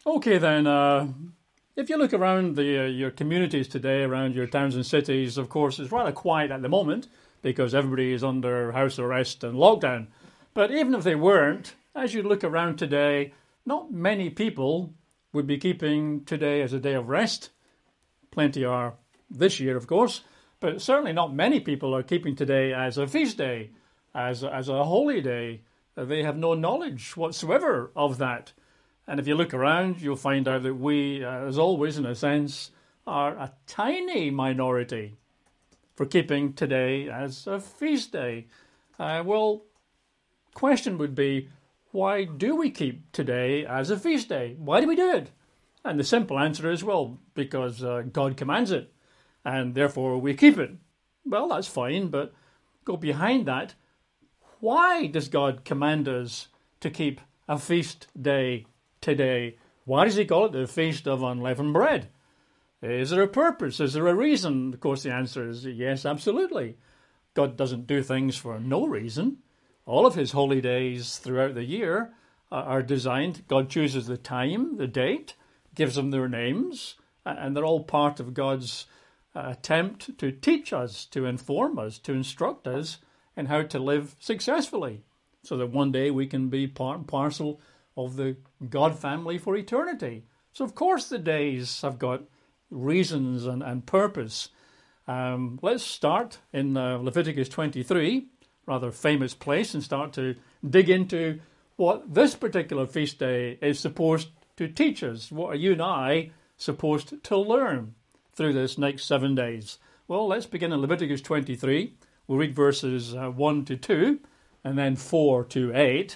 Okay, then, if you look around your communities today, around your towns and cities, of course, it's rather quiet at the moment because everybody is under house arrest and lockdown. But even if they weren't, as you look around today, not many people would be keeping today as a day of rest. Plenty are this year, of course, but certainly not many people are keeping today as a feast day, as a holy day. They have no knowledge whatsoever of that. And if you look around, you'll find out that we, as always, in a sense, are a tiny minority for keeping today as a feast day. Well, question would be, why do we keep today as a feast day? Why do we do it? And the simple answer is, well, because God commands it, and therefore we keep it. Well, that's fine, but go behind that. Why does God command us to keep a feast day today? Why does he call it the Feast of Unleavened Bread? Is there a purpose? Is there a reason? Of course, the answer is yes, absolutely. God doesn't do things for no reason. All of his holy days throughout the year are designed. God chooses the time, the date, gives them their names, and they're all part of God's attempt to teach us, to inform us, to instruct us in how to live successfully, so that one day we can be part and parcel of the God family for eternity. So of course the days have got reasons and purpose. Let's start in Leviticus 23, rather famous place, and start to dig into what this particular feast day is supposed to teach us. What are you and I supposed to learn through this next 7 days? Well, let's begin in Leviticus 23. We'll read verses 1 to 2 and then 4 to 8.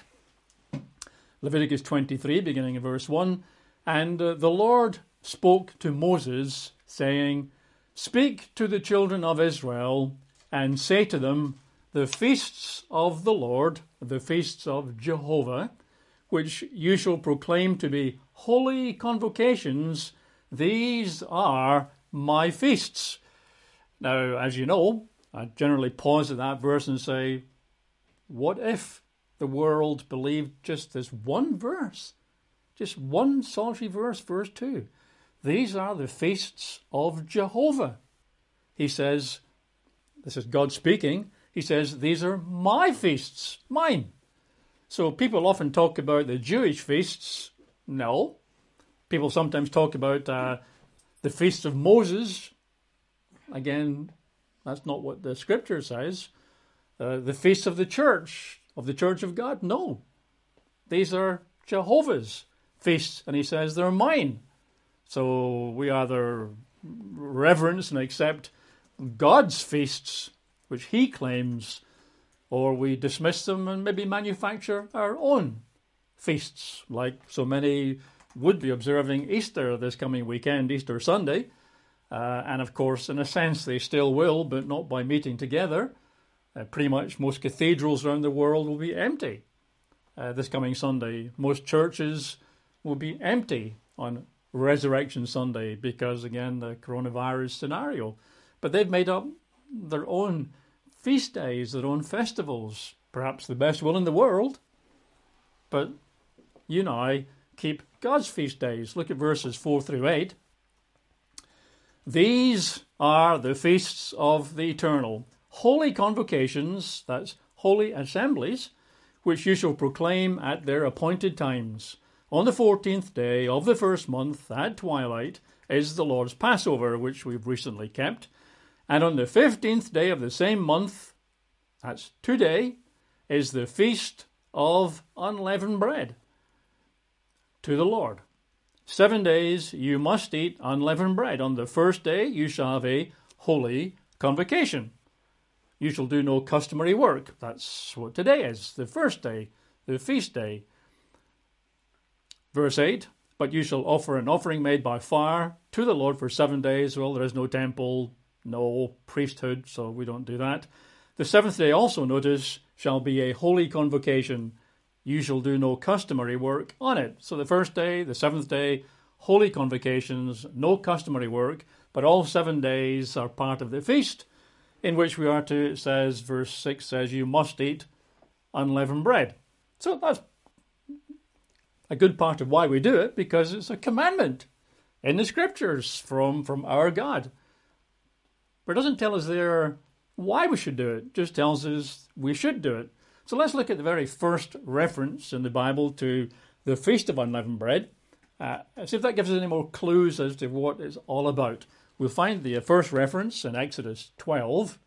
Leviticus 23, beginning in verse 1. And the Lord spoke to Moses, saying, Speak to the children of Israel, and say to them, The feasts of the Lord, the feasts of Jehovah, which you shall proclaim to be holy convocations, these are my feasts. Now, as you know, I generally pause at that verse and say, what if the world believed just this one verse? Just one solitary verse, verse 2. These are the feasts of Jehovah. He says, this is God speaking, he says, these are my feasts, mine. So people often talk about the Jewish feasts. No. People sometimes talk about the feasts of Moses. Again, that's not what the scripture says. The feasts of the church of God. No. These are Jehovah's feasts, and he says they're mine. So we either reverence and accept God's feasts, which he claims, or we dismiss them and maybe manufacture our own feasts, like so many would be observing Easter this coming weekend, Easter Sunday. And of course, in a sense, they still will, but not by meeting together. Pretty much most cathedrals around the world will be empty this coming Sunday. Most churches will be empty on Resurrection Sunday because, again, the coronavirus scenario. But they've made up their own feast days, their own festivals, perhaps the best will in the world. But you and I keep God's feast days. Look at verses 4 through 8. These are the feasts of the eternal, holy convocations, that's holy assemblies, which you shall proclaim at their appointed times. On the 14th day of the first month at twilight is the Lord's Passover, which we've recently kept. And on the 15th day of the same month, that's today, is the feast of unleavened bread to the Lord. 7 days you must eat unleavened bread. On the first day you shall have a holy convocation. You shall do no customary work. That's what today is, the first day, the feast day. Verse 8, but you shall offer an offering made by fire to the Lord for 7 days. Well, there is no temple, no priesthood, so we don't do that. The seventh day also, notice, shall be a holy convocation. You shall do no customary work on it. So the first day, the seventh day, holy convocations, no customary work, but all 7 days are part of the feast, in which we are to, it says, verse 6 says, you must eat unleavened bread. So that's a good part of why we do it, because it's a commandment in the Scriptures from our God. But it doesn't tell us there why we should do it. It just tells us we should do it. So let's look at the very first reference in the Bible to the Feast of Unleavened Bread. See if that gives us any more clues as to what it's all about. We'll find the first reference in Exodus 12,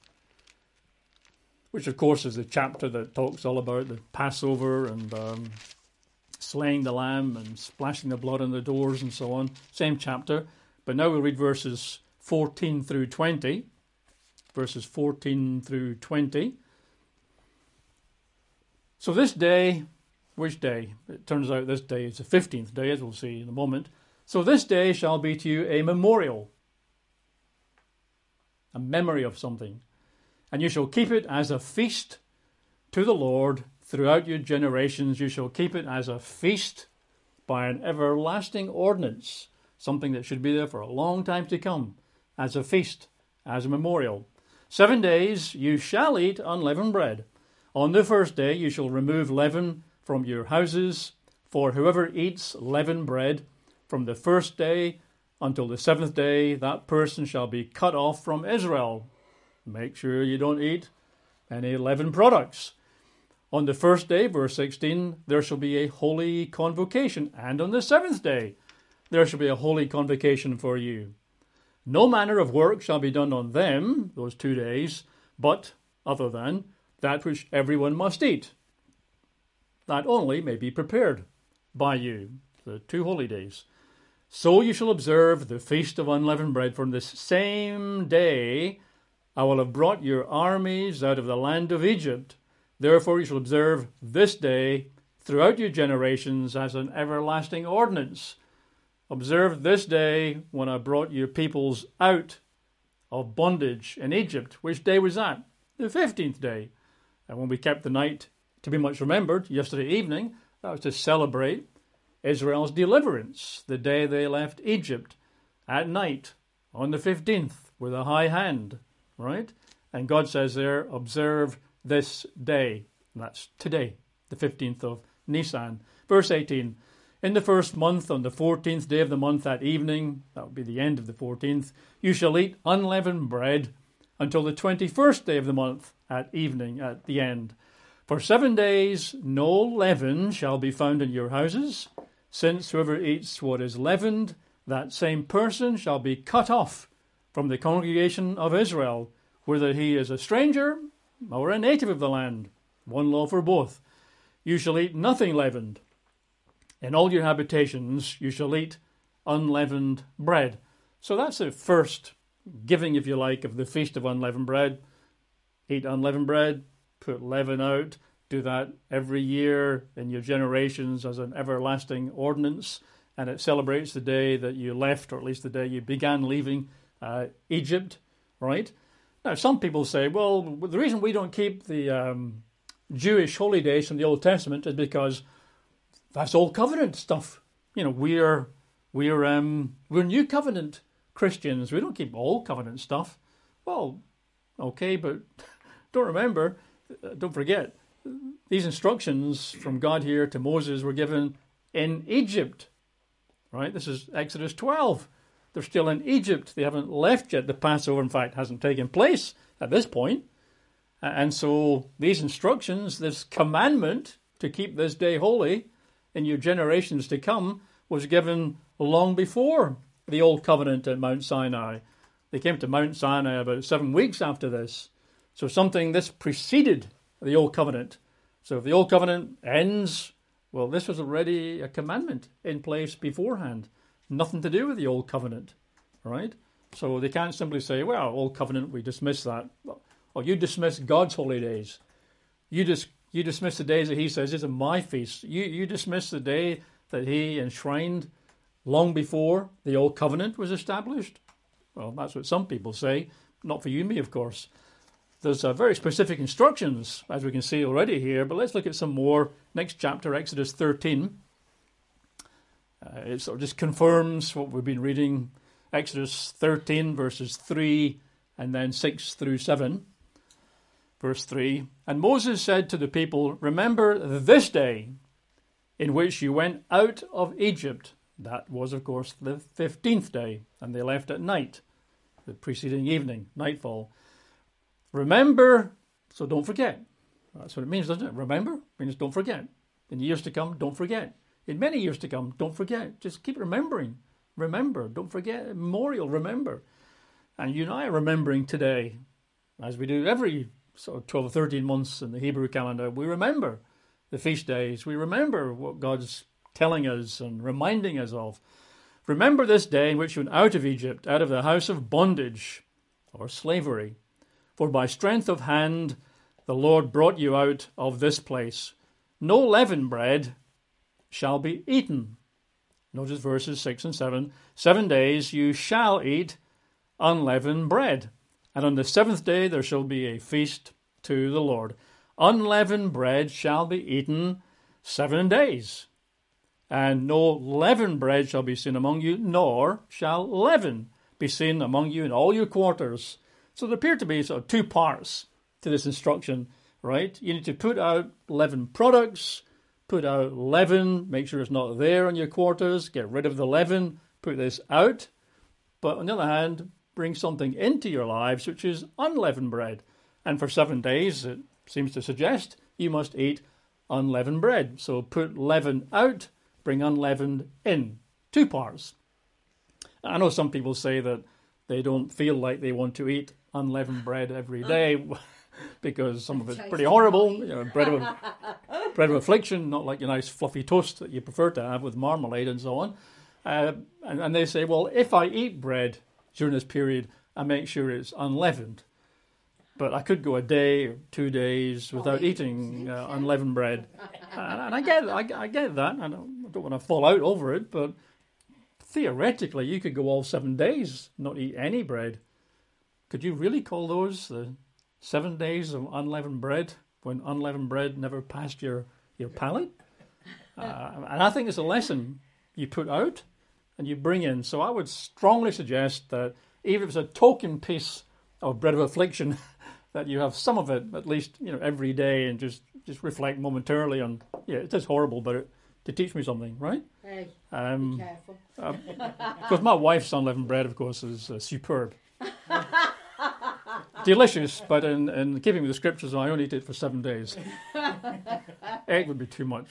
which of course is the chapter that talks all about the Passover and slaying the lamb and splashing the blood on the doors and so on. Same chapter. But now we'll read verses 14 through 20. Verses 14 through 20. So this day, which day? It turns out this day is the 15th day, as we'll see in a moment. So this day shall be to you a memorial, a memory of something. And you shall keep it as a feast to the Lord throughout your generations. You shall keep it as a feast by an everlasting ordinance, something that should be there for a long time to come, as a feast, as a memorial. 7 days you shall eat unleavened bread. On the first day you shall remove leaven from your houses, for whoever eats leavened bread from the first day until the 7th day, that person shall be cut off from Israel. Make sure you don't eat any leavened products. On the first day, verse 16, there shall be a holy convocation, and on the 7th day there shall be a holy convocation for you. No manner of work shall be done on them, those 2 days, but, other than, that which everyone must eat. That only may be prepared by you, the 2 holy days. So you shall observe the feast of unleavened bread. For this same day I will have brought your armies out of the land of Egypt. Therefore you shall observe this day throughout your generations as an everlasting ordinance. Observe this day when I brought your peoples out of bondage in Egypt. Which day was that? The 15th day. And when we kept the night to be much remembered yesterday evening, that was to celebrate Israel's deliverance, the day they left Egypt at night on the 15th with a high hand, right? And God says there, observe this day. And that's today, the 15th of Nisan. Verse 18, in the first month, on the 14th day of the month at evening, that would be the end of the 14th, you shall eat unleavened bread until the 21st day of the month at evening, at the end. For 7 days no leaven shall be found in your houses, since whoever eats what is leavened, that same person shall be cut off from the congregation of Israel, whether he is a stranger or a native of the land. One law for both. You shall eat nothing leavened. In all your habitations you shall eat unleavened bread. So that's the first giving, if you like, of the Feast of Unleavened Bread. Eat unleavened bread, put leaven out. Do that every year in your generations as an everlasting ordinance, and it celebrates the day that you left, or at least the day you began leaving Egypt, right? Now, some people say, well, the reason we don't keep the Jewish holy days from the Old Testament is because that's Old Covenant stuff. You know, we're New Covenant Christians. We don't keep Old Covenant stuff. Well, okay, but don't forget, these instructions from God here to Moses were given in Egypt, right? This is Exodus 12. They're still in Egypt. They haven't left yet. The Passover, in fact, hasn't taken place at this point. And so these instructions, this commandment to keep this day holy in your generations to come, was given long before the Old Covenant at Mount Sinai. They came to Mount Sinai about 7 weeks after this. So this preceded the Old Covenant. So if the Old Covenant ends, well, this was already a commandment in place beforehand. Nothing to do with the Old Covenant, right? So they can't simply say, well, Old Covenant, we dismiss that. Well, you dismiss God's holy days. You dismiss the days that he says, these are my feasts. You dismiss the day that he enshrined long before the Old Covenant was established. Well, that's what some people say. Not for you and me, of course. There's very specific instructions, as we can see already here, but let's look at some more. Next chapter, Exodus 13. It sort of just confirms what we've been reading. Exodus 13, verses 3 and then 6 through 7. Verse 3, and Moses said to the people, remember this day in which you went out of Egypt. That was, of course, the 15th day, and they left at night, the preceding evening, nightfall. Remember, so don't forget. That's what it means, doesn't it? Remember means don't forget. In years to come, don't forget. In many years to come, don't forget. Just keep remembering. Remember, don't forget. Memorial, remember. And you and I are remembering today, as we do every sort of 12 or 13 months in the Hebrew calendar. We remember the feast days. We remember what God's telling us and reminding us of. Remember this day in which you went out of Egypt, out of the house of bondage or slavery. For by strength of hand the Lord brought you out of this place. No leavened bread shall be eaten. Notice verses 6 and 7. 7 days you shall eat unleavened bread. And on the 7th day there shall be a feast to the Lord. Unleavened bread shall be eaten 7 days. And no leavened bread shall be seen among you, nor shall leaven be seen among you in all your quarters. So there appear to be sort of two parts to this instruction, right? You need to put out leavened products, put out leaven, make sure it's not there in your quarters, get rid of the leaven, put this out. But on the other hand, bring something into your lives which is unleavened bread. And for 7 days, it seems to suggest, you must eat unleavened bread. So put leaven out, bring unleavened in. Two parts. I know some people say that they don't feel like they want to eat unleavened bread every day because some of it's pretty horrible. You know, bread of affliction, not like your nice fluffy toast that you prefer to have with marmalade and so on. And they say, well, if I eat bread during this period, I make sure it's unleavened. But I could go a day or 2 days without eating unleavened bread. And I get that. I don't want to fall out over it, but theoretically, you could go all 7 days, not eat any bread. Could you really call those the 7 days of unleavened bread when unleavened bread never passed your palate? And I think it's a lesson you put out and you bring in. So I would strongly suggest that even if it's a token piece of bread of affliction, that you have some of it at least, every day, and just reflect momentarily on, it is horrible, but to teach me something, right? Hey, be careful. Because my wife's unleavened bread, of course, is superb. Delicious, but in keeping with the scriptures, I only eat it for 7 days. 8 would be too much.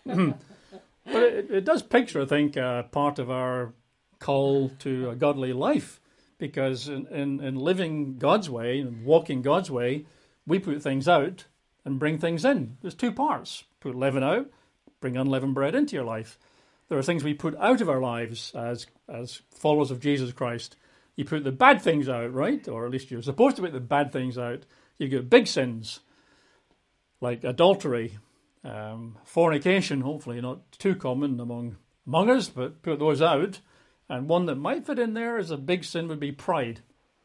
But it does picture, I think, part of our call to a godly life. Because in living God's way and walking God's way, we put things out and bring things in. There's two parts. Put leaven out, bring unleavened bread into your life. There are things we put out of our lives as followers of Jesus Christ. You put the bad things out, right? Or at least you're supposed to put the bad things out. You get big sins like adultery, fornication, hopefully not too common among us, but put those out. And one that might fit in there as a big sin would be pride.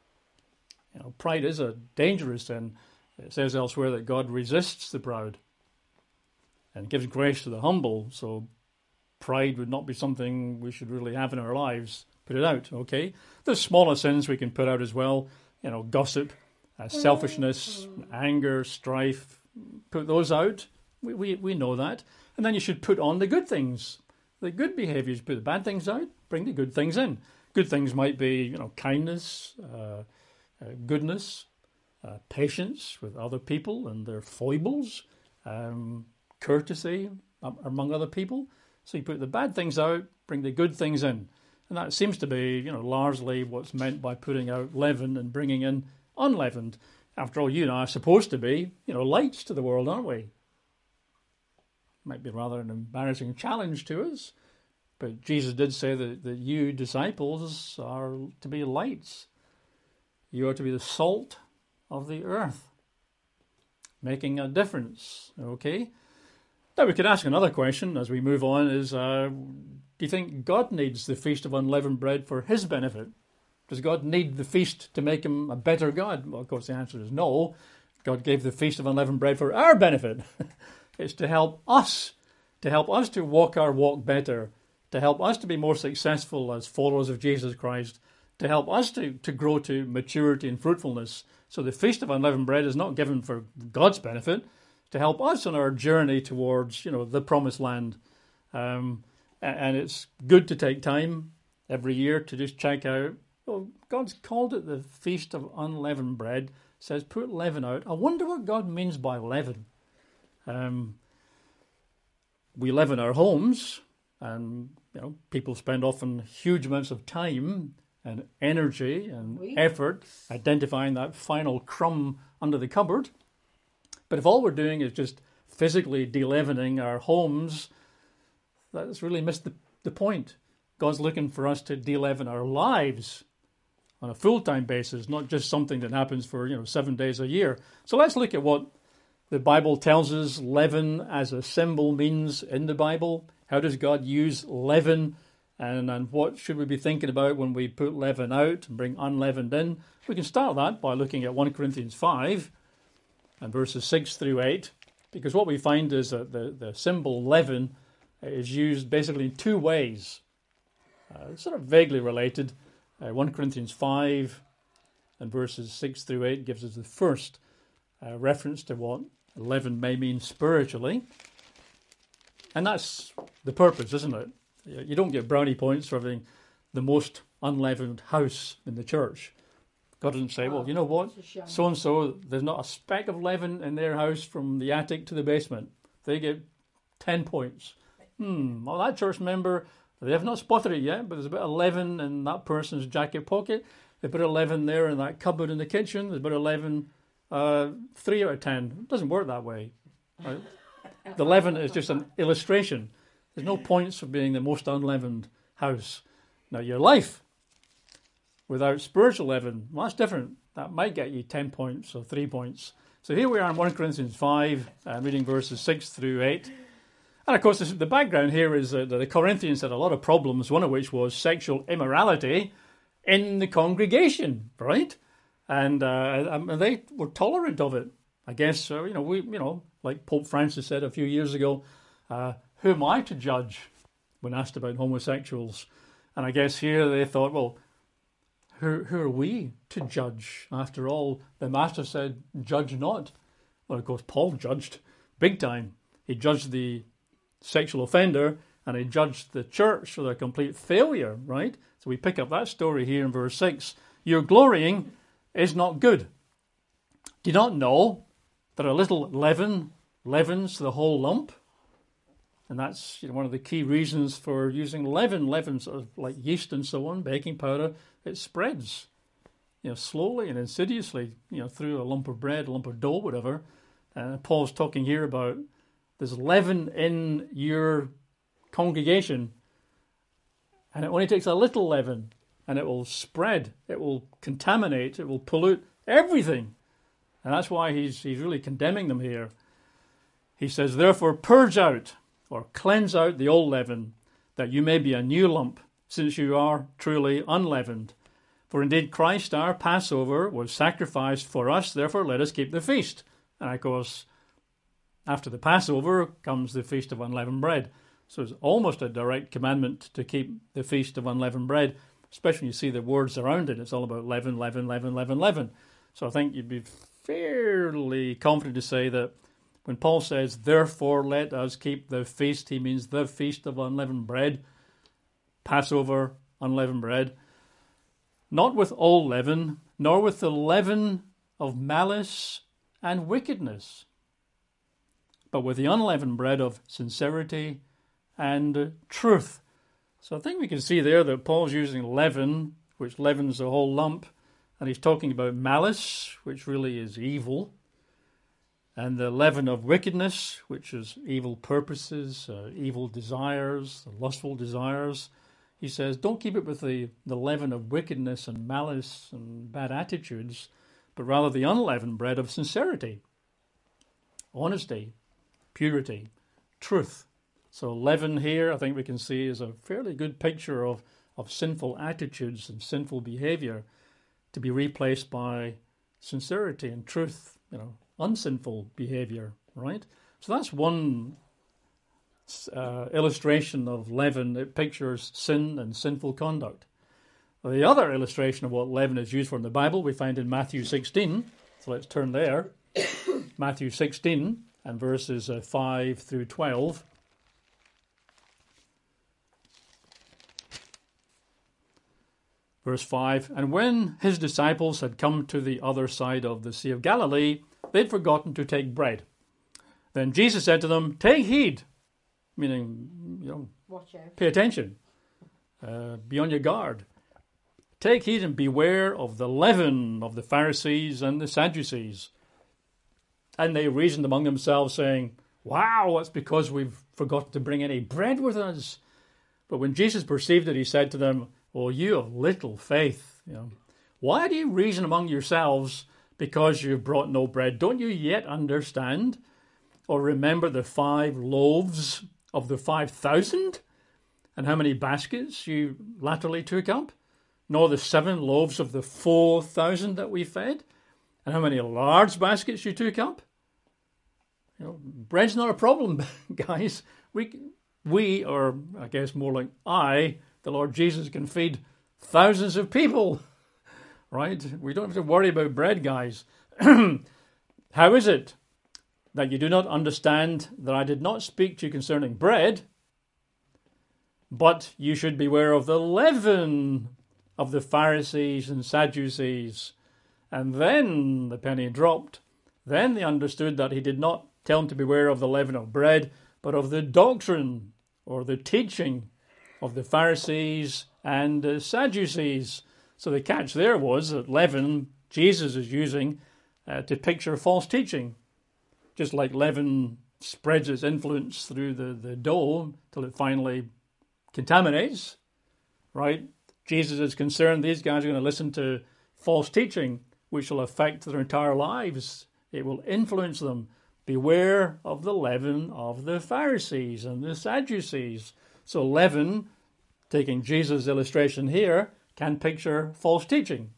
Pride is a dangerous sin. It says elsewhere that God resists the proud and gives grace to the humble. So pride would not be something we should really have in our lives. Put it out, okay? There's smaller sins we can put out as well. Gossip, selfishness, anger, strife. Put those out. We know that. And then you should put on the good things. The good behaviours. Put the bad things out. Bring the good things in. Good things might be, kindness, goodness, patience with other people and their foibles, courtesy among other people. So you put the bad things out, bring the good things in. And that seems to be, largely what's meant by putting out leaven and bringing in unleavened. After all, you and I are supposed to be, lights to the world, aren't we? Might be rather an embarrassing challenge to us. But Jesus did say that you, disciples, are to be lights. You are to be the salt of the earth, making a difference, okay? Now we could ask another question as we move on is, do you think God needs the Feast of Unleavened Bread for his benefit? Does God need the feast to make him a better God? Well, of course, the answer is no. God gave the Feast of Unleavened Bread for our benefit. It's to help us to walk our walk better, to help us to be more successful as followers of Jesus Christ, to help us to grow to maturity and fruitfulness. So the Feast of Unleavened Bread is not given for God's benefit, to help us on our journey towards, the promised land, And it's good to take time every year to just check out. Well, God's called it the Feast of Unleavened Bread. Says put leaven out. I wonder what God means by leaven. We live in our homes, and people spend often huge amounts of time and energy and effort identifying that final crumb under the cupboard. But if all we're doing is just physically de-leavening our homes, that's really missed the point. God's looking for us to de-leaven our lives on a full-time basis, not just something that happens for 7 days a year. So let's look at what the Bible tells us leaven as a symbol means in the Bible. How does God use leaven, and what should we be thinking about when we put leaven out and bring unleavened in? We can start that by looking at 1 Corinthians 5 and verses 6 through 8, because what we find is that the symbol leaven is used basically in two ways, sort of vaguely related. 1 Corinthians 5 and verses 6 through 8 gives us the first reference to what leaven may mean spiritually. And that's the purpose, isn't it? You don't get brownie points for having the most unleavened house in the church. God doesn't say, well, you know what? So-and-so, there's not a speck of leaven in their house from the attic to the basement. They get 10 points. Well, that church member, they have not spotted it yet, but there's a bit of leaven in that person's jacket pocket. They put a leaven there in that cupboard in the kitchen. There's a bit of leaven, 3 out of 10. It doesn't work that way. Right? The leaven is just an illustration. There's no points for being the most unleavened house. Now, your life without spiritual leaven, well, that's different. That might get you 10 points or 3 points. So here we are in 1 Corinthians 5, reading verses 6 through 8. And of course, the background here is that the Corinthians had a lot of problems, one of which was sexual immorality in the congregation, right? And they were tolerant of it. I guess, like Pope Francis said a few years ago, who am I to judge when asked about homosexuals? And I guess here they thought, well, who are we to judge? After all, the Master said, judge not. Well, of course, Paul judged big time. He judged the sexual offender, and he judged the church for their complete failure, right? So we pick up that story here in verse 6. Your glorying is not good. Do you not know that a little leaven leavens the whole lump? And that's one of the key reasons for using leaven. Leaven, sort of like yeast and so on, baking powder, it spreads, slowly and insidiously, through a lump of bread, a lump of dough, whatever. Paul's talking here about there's leaven in your congregation, and it only takes a little leaven, and it will spread, it will contaminate, it will pollute everything. And that's why he's really condemning them here. He says, therefore purge out, or cleanse out the old leaven, that you may be a new lump, since you are truly unleavened. For indeed Christ our Passover was sacrificed for us, therefore let us keep the feast. And of course, after the Passover comes the Feast of Unleavened Bread. So it's almost a direct commandment to keep the Feast of Unleavened Bread, especially when you see the words around it. It's all about leaven, leaven, leaven, leaven, leaven. So I think you'd be fairly confident to say that when Paul says, therefore let us keep the feast, he means the Feast of Unleavened Bread, Passover, unleavened bread, not with old leaven, nor with the leaven of malice and wickedness, but with the unleavened bread of sincerity and truth. So I think we can see there that Paul's using leaven, which leavens the whole lump, and he's talking about malice, which really is evil, and the leaven of wickedness, which is evil purposes, evil desires, lustful desires. He says, don't keep it with the leaven of wickedness and malice and bad attitudes, but rather the unleavened bread of sincerity, honesty, purity, truth. So leaven here, I think we can see, is a fairly good picture of sinful attitudes and sinful behavior to be replaced by sincerity and truth, unsinful behavior, right? So that's one illustration of leaven. It pictures sin and sinful conduct. The other illustration of what leaven is used for in the Bible we find in Matthew 16. So let's turn there. Matthew 16 and verses 5 through 12. Verse 5, and when his disciples had come to the other side of the Sea of Galilee, they'd forgotten to take bread. Then Jesus said to them, take heed, meaning, watch out. Pay attention, be on your guard. Take heed and beware of the leaven of the Pharisees and the Sadducees. And they reasoned among themselves, saying, wow, it's because we've forgotten to bring any bread with us. But when Jesus perceived it, he said to them, oh, you of little faith, why do you reason among yourselves because you've brought no bread? Don't you yet understand? Or remember the 5 loaves of the 5,000? And how many baskets you latterly took up? Nor the 7 loaves of the 4,000 that we fed? And how many large baskets you took up? Bread's not a problem, guys. We, or I guess more like the Lord Jesus, can feed thousands of people, right? We don't have to worry about bread, guys. How is it that you do not understand that I did not speak to you concerning bread, but you should beware of the leaven of the Pharisees and Sadducees? And then the penny dropped. Then they understood that he did not tell them to beware of the leaven of bread, but of the doctrine or the teaching of the Pharisees and the Sadducees. So the catch there was that leaven Jesus is using to picture false teaching. Just like leaven spreads its influence through the dough till it finally contaminates, right? Jesus is concerned these guys are going to listen to false teaching, which will affect their entire lives. It will influence them. Beware of the leaven of the Pharisees and the Sadducees. So leaven, taking Jesus' illustration here, can picture false teaching,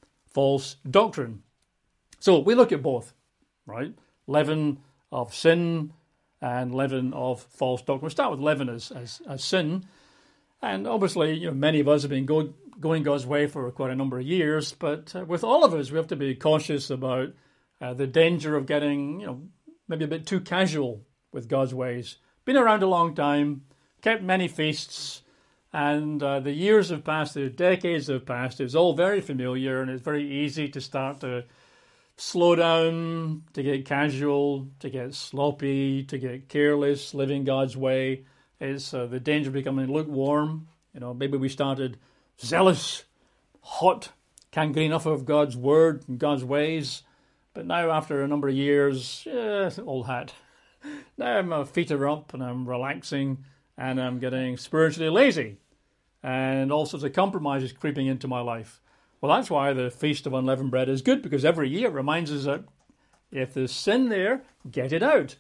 false doctrine. So we look at both, right? Leaven of sin and leaven of false doctrine. We'll start with leaven as sin. And obviously, many of us have been going God's way for quite a number of years, but with all of us, we have to be cautious about the danger of getting, maybe a bit too casual with God's ways. Been around a long time, kept many feasts, and the years have passed, the decades have passed. It's all very familiar, and it's very easy to start to slow down, to get casual, to get sloppy, to get careless, living God's way. It's the danger of becoming lukewarm. Maybe we started zealous, hot, can't get enough of God's word and God's ways. But now, after a number of years, old hat. Now my feet are up and I'm relaxing and I'm getting spiritually lazy. And all sorts of compromises creeping into my life. Well, that's why the Feast of Unleavened Bread is good, because every year it reminds us that if there's sin there, get it out.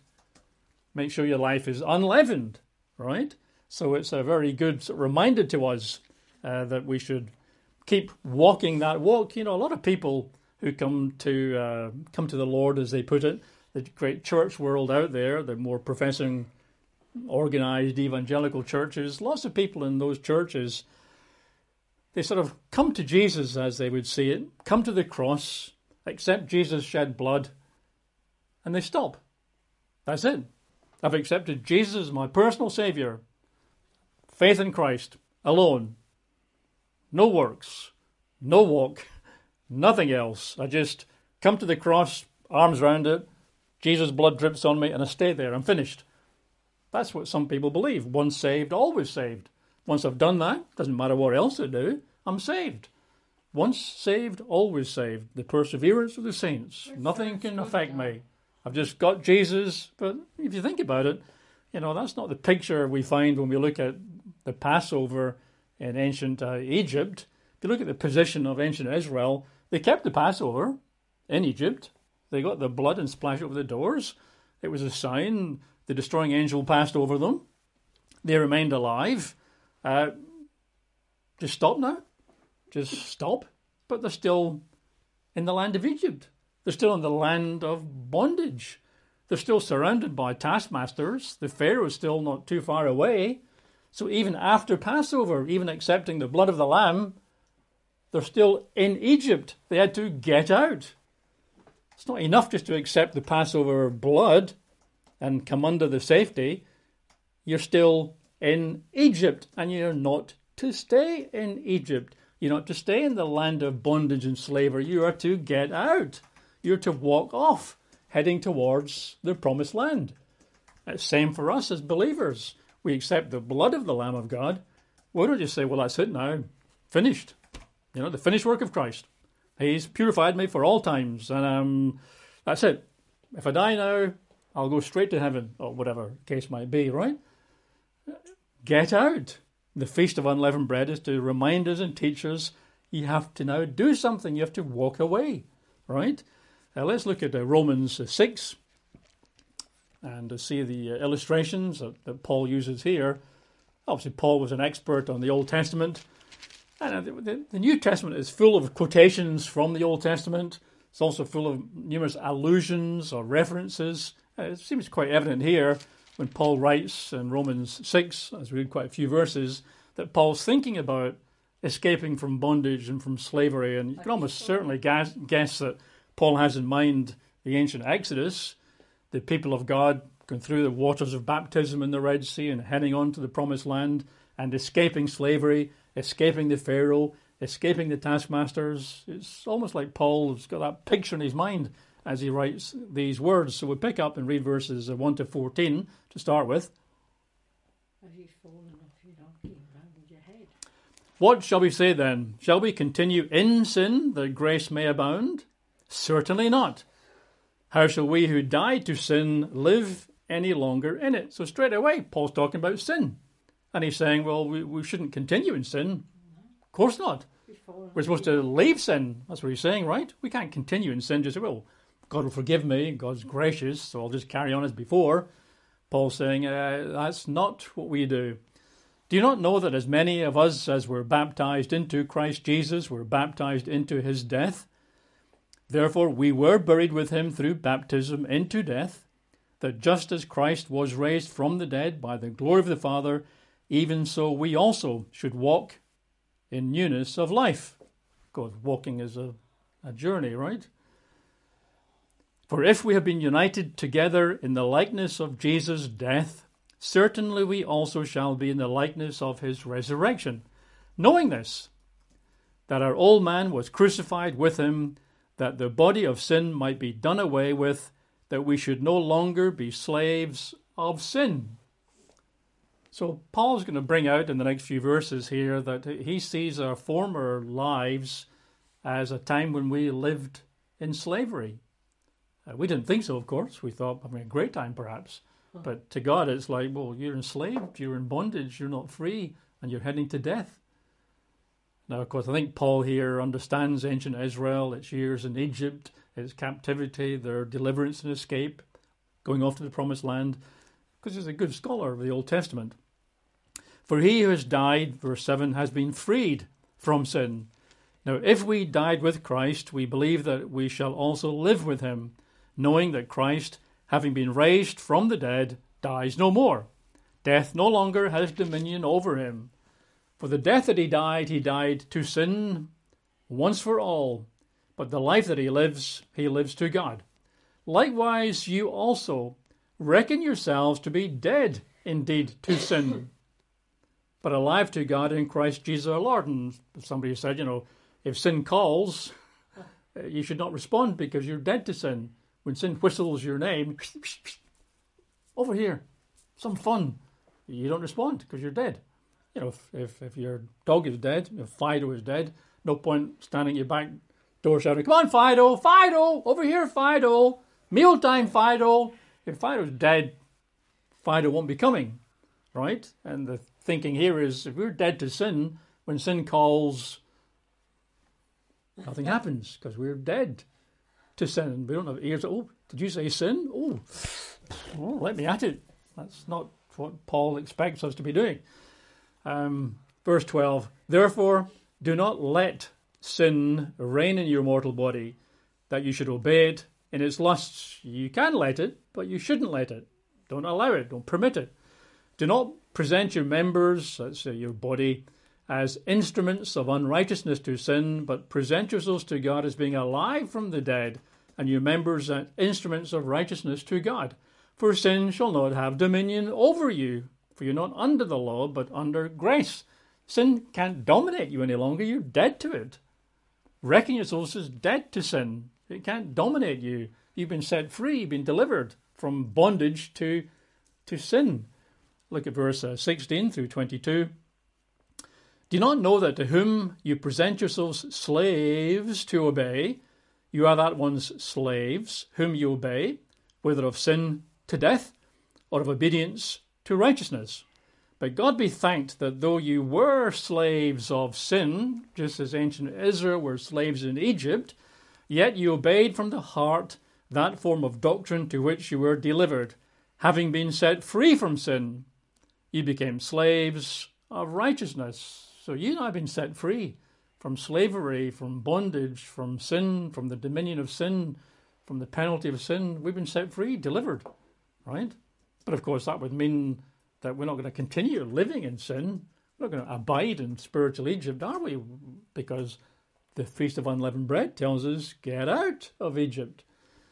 Make sure your life is unleavened, right? So it's a very good reminder to us that we should keep walking that walk. A lot of people who come to the Lord, as they put it, the great church world out there, the more professing, organized evangelical churches, lots of people in those churches, they sort of come to Jesus, as they would see it, come to the cross, accept Jesus' shed blood, and they stop. That's it. I've accepted Jesus as my personal Savior. Faith in Christ alone. No works, no walk, nothing else. I just come to the cross, arms around it, Jesus' blood drips on me, and I stay there. I'm finished. That's what some people believe. Once saved, always saved. Once I've done that, doesn't matter what else I do, I'm saved. Once saved, always saved. The perseverance of the saints. Nothing can affect me. I've just got Jesus. But if you think about it, that's not the picture we find when we look at the Passover in ancient Egypt. If you look at the position of ancient Israel, they kept the Passover in Egypt. They got the blood and splashed it over the doors. It was a sign. The destroying angel passed over them. They remained alive. Just stop now. Just stop. But they're still in the land of Egypt. They're still in the land of bondage. They're still surrounded by taskmasters. The Pharaoh is still not too far away. So even after Passover, even accepting the blood of the lamb, they're still in Egypt. They had to get out. It's not enough just to accept the Passover blood and come under the safety. You're still in Egypt, and you're not to stay in Egypt. You're not to stay in the land of bondage and slavery. You are to get out. You're to walk off, heading towards the promised land. It's same for us as believers. We accept the blood of the Lamb of God. Why don't you say, well, that's it now. Finished. The finished work of Christ. He's purified me for all times. And that's it. If I die now, I'll go straight to heaven, or whatever the case might be, right? Get out. The Feast of Unleavened Bread is to remind us and teach us you have to now do something. You have to walk away, right? Let's look at Romans 6 and see the illustrations that Paul uses here. Obviously, Paul was an expert on the Old Testament. And the New Testament is full of quotations from the Old Testament. It's also full of numerous allusions or references. It seems quite evident here when Paul writes in Romans 6, as we read quite a few verses, that Paul's thinking about escaping from bondage and from slavery. And you can almost certainly guess that Paul has in mind the ancient Exodus, the people of God going through the waters of baptism in the Red Sea and heading on to the promised land and escaping slavery, escaping the Pharaoh, escaping the taskmasters. It's almost like Paul has got that picture in his mind as he writes these words. So we'll pick up and read verses 1 to 14 to start with. Have you fallen off your donkey and banged your head? What shall we say then? Shall we continue in sin that grace may abound? Certainly not. How shall we who died to sin live any longer in it? So straight away, Paul's talking about sin. And he's saying, well, we shouldn't continue in sin. Of course not. We're supposed to leave sin. That's what he's saying, right? We can't continue in sin. Just, well, God will forgive me. God's gracious, so I'll just carry on as before. Paul's saying, that's not what we do. Do you not know that as many of us as were baptized into Christ Jesus were baptized into his death? Therefore we were buried with him through baptism into death, that just as Christ was raised from the dead by the glory of the Father, even so we also should walk in newness of life. Because walking is a journey, right? For if we have been united together in the likeness of Jesus' death, certainly we also shall be in the likeness of his resurrection. Knowing this, that our old man was crucified with him, that the body of sin might be done away with, that we should no longer be slaves of sin. So Paul's going to bring out in the next few verses here that he sees our former lives as a time when we lived in slavery. We didn't think so, of course. We thought, having a great time perhaps. But to God it's like, well, you're enslaved, you're in bondage, you're not free, and you're heading to death. Now, of course, I think Paul here understands ancient Israel, its years in Egypt, its captivity, their deliverance and escape, going off to the promised land, because he's a good scholar of the Old Testament. For he who has died, verse 7, has been freed from sin. Now, if we died with Christ, we believe that we shall also live with him, knowing that Christ, having been raised from the dead, dies no more. Death no longer has dominion over him. For the death that he died to sin once for all, but the life that he lives to God. Likewise, you also reckon yourselves to be dead indeed to sin, but alive to God in Christ Jesus our Lord. And somebody said, if sin calls, you should not respond because you're dead to sin. When sin whistles your name, over here, some fun, you don't respond because you're dead. If your dog is dead, if Fido is dead, no point standing at your back door shouting, come on, Fido, Fido, over here, Fido, mealtime, Fido. If Fido's dead, Fido won't be coming, right? And the thinking here is, if we're dead to sin, when sin calls, nothing happens because we're dead to sin. We don't have ears. Oh, did you say sin? Oh, let me at it. That's not what Paul expects us to be doing. Verse 12, therefore do not let sin reign in your mortal body, that you should obey it in its lusts. You can let it, but you shouldn't let it. Don't allow it. Don't permit it. Do not present your members, let's say your body, as instruments of unrighteousness to sin, but present yourselves to God as being alive from the dead, and your members as instruments of righteousness to God. For sin shall not have dominion over you, for you're not under the law, but under grace. Sin can't dominate you any longer. You're dead to it. Reckon yourselves as dead to sin. It can't dominate you. You've been set free. You've been delivered from bondage to sin. Look at verse 16 through 22. Do you not know that to whom you present yourselves slaves to obey, you are that one's slaves, whom you obey, whether of sin to death, or of obedience to righteousness? But God be thanked that though you were slaves of sin, just as ancient Israel were slaves in Egypt, yet you obeyed from the heart that form of doctrine to which you were delivered. Having been set free from sin, you became slaves of righteousness. So you and I have been set free from slavery, from bondage, from sin, from the dominion of sin, from the penalty of sin. We've been set free, delivered, right? But of course that would mean that we're not going to continue living in sin. We're not going to abide in spiritual Egypt, are we? Because the Feast of Unleavened Bread tells us, get out of Egypt.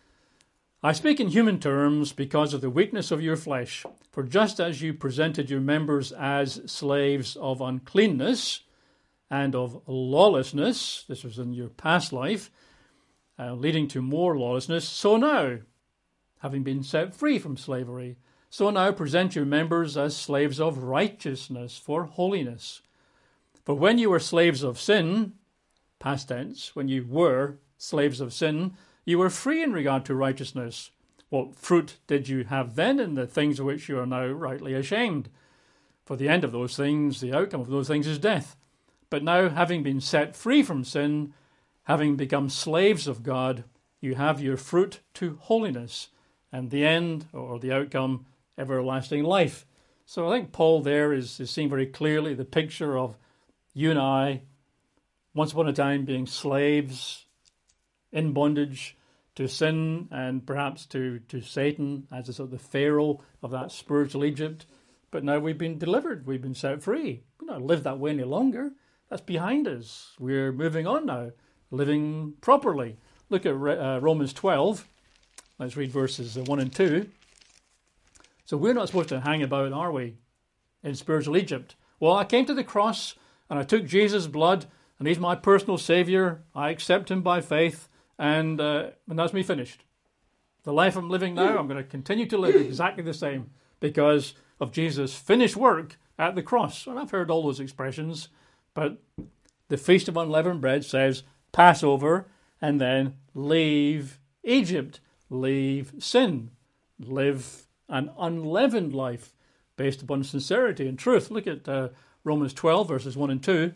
I speak in human terms because of the weakness of your flesh. For just as you presented your members as slaves of uncleanness and of lawlessness, this was in your past life, leading to more lawlessness, so now, having been set free from slavery, so now present your members as slaves of righteousness for holiness. For when you were slaves of sin, past tense, when you were slaves of sin, you were free in regard to righteousness. What fruit did you have then in the things of which you are now rightly ashamed? For the end of those things, the outcome of those things is death. But now, having been set free from sin, having become slaves of God, you have your fruit to holiness, and the end, or the outcome, everlasting life. So I think Paul there is seeing very clearly the picture of you and I, once upon a time being slaves in bondage to sin and perhaps to Satan as a sort of the Pharaoh of that spiritual Egypt. But now we've been delivered. We've been set free. We don't live that way any longer. That's behind us. We're moving on now, living properly. Look at Romans 12. Let's read verses 1 and 2. So we're not supposed to hang about, are we, in spiritual Egypt? Well, I came to the cross and I took Jesus' blood and he's my personal saviour. I accept him by faith. And that's me finished. The life I'm living now, I'm going to continue to live exactly the same because of Jesus' finished work at the cross. And I've heard all those expressions, but the Feast of Unleavened Bread says Passover and then leave Egypt, leave sin, live an unleavened life based upon sincerity and truth. Look at Romans 12, verses 1 and 2.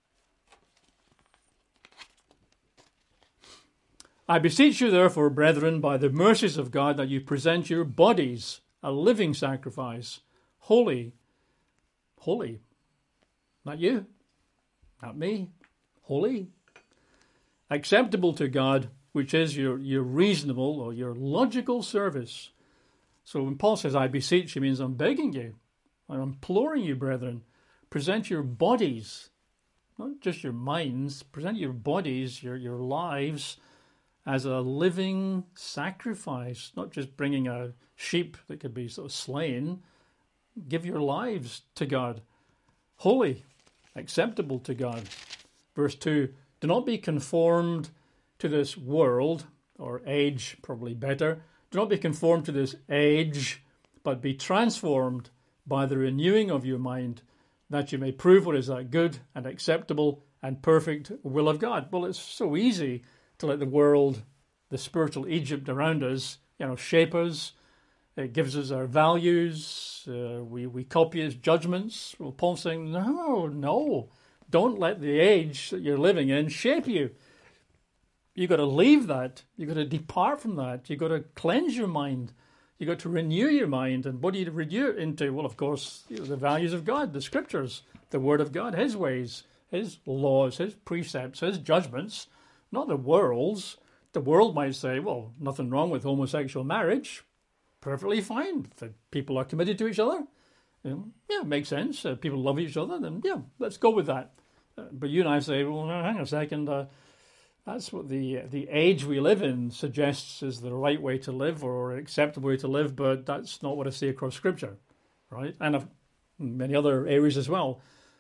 I beseech you, therefore, brethren, by the mercies of God, that you present your bodies a living sacrifice, holy. Holy. Not you, not me. Holy. Acceptable to God, which is your reasonable or your logical service. So when Paul says, I beseech, he means I'm begging you, I'm imploring you, brethren, present your bodies, not just your minds, present your bodies, your lives, as a living sacrifice, not just bringing a sheep that could be sort of slain. Give your lives to God, holy, acceptable to God. Verse 2, do not be conformed to this world, or age, probably better. Do not be conformed to this age, but be transformed by the renewing of your mind, that you may prove what is that good and acceptable and perfect will of God. Well, it's so easy to let the world, the spiritual Egypt around us, shape us. It gives us our values. We copy its judgments. Well, Paul's saying, no, don't let the age that you're living in shape you. You've got to leave that. You've got to depart from that. You've got to cleanse your mind. You've got to renew your mind. And what do you renew it into? Well, of course, the values of God, the scriptures, the word of God, his ways, his laws, his precepts, his judgments. Not the world's. The world might say, well, nothing wrong with homosexual marriage. Perfectly fine. If people are committed to each other, it makes sense. People love each other, then let's go with that. But you and I say, well, no, hang on a second. That's what the age we live in suggests is the right way to live or an acceptable way to live, but that's not what I see across Scripture, right? And many other areas as well.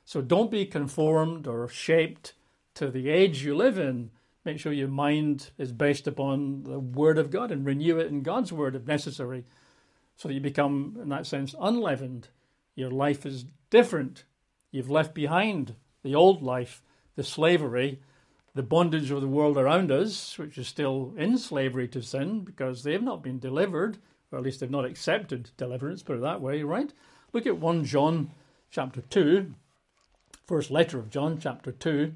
So don't be conformed or shaped to the age you live in. Make sure your mind is based upon the Word of God and renew it in God's Word if necessary, so that you become, in that sense, unleavened. Your life is different. You've left behind the old life, the slavery, the bondage of the world around us, which is still in slavery to sin because they've not been delivered, or at least they've not accepted deliverance, put it that way, right? Look at 1 John chapter 2, first letter of John chapter 2.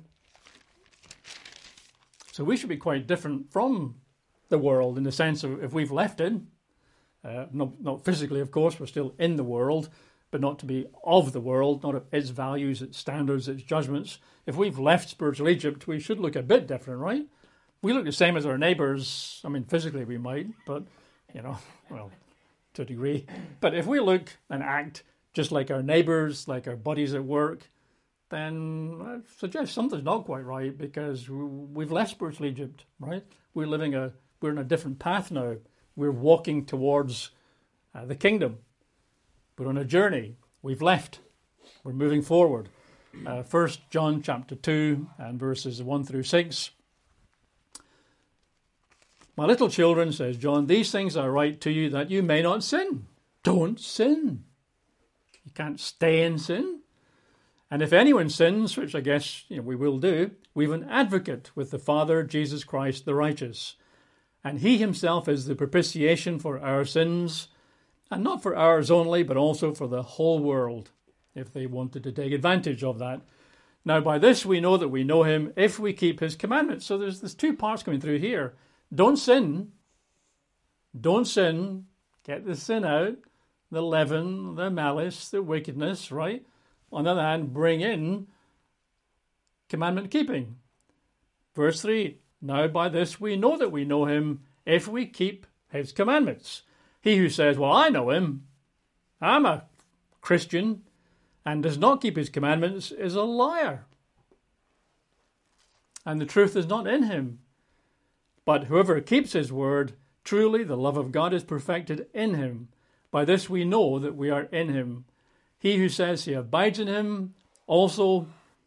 So we should be quite different from the world in the sense of if we've left it, not physically, of course, we're still in the world, but not to be of the world, not of its values, its standards, its judgments. If we've left spiritual Egypt, we should look a bit different, right? We look the same as our neighbours. I mean, physically we might, but, well, to a degree. But if we look and act just like our neighbours, like our buddies at work, then I suggest something's not quite right because we've left spiritual Egypt, right? We're in a different path now. We're walking towards the kingdom. We're on a journey. We've left. We're moving forward. 1 John chapter 2 and verses 1 through 6. My little children, says John, these things I write to you that you may not sin. Don't sin. You can't stay in sin. And if anyone sins, which I guess we will do, we have an advocate with the Father, Jesus Christ the righteous. And he himself is the propitiation for our sins, and not for ours only, but also for the whole world, if they wanted to take advantage of that. Now by this we know that we know him if we keep his commandments. So there's two parts coming through here. Don't sin. Don't sin. Get the sin out, the leaven, the malice, the wickedness, right? On the other hand, bring in commandment keeping. Verse 3, now by this we know that we know him if we keep his commandments. He who says, well, I know him, I'm a Christian, and does not keep his commandments is a liar. And the truth is not in him. But whoever keeps his word, truly the love of God is perfected in him. By this we know that we are in him. He who says he abides in him ought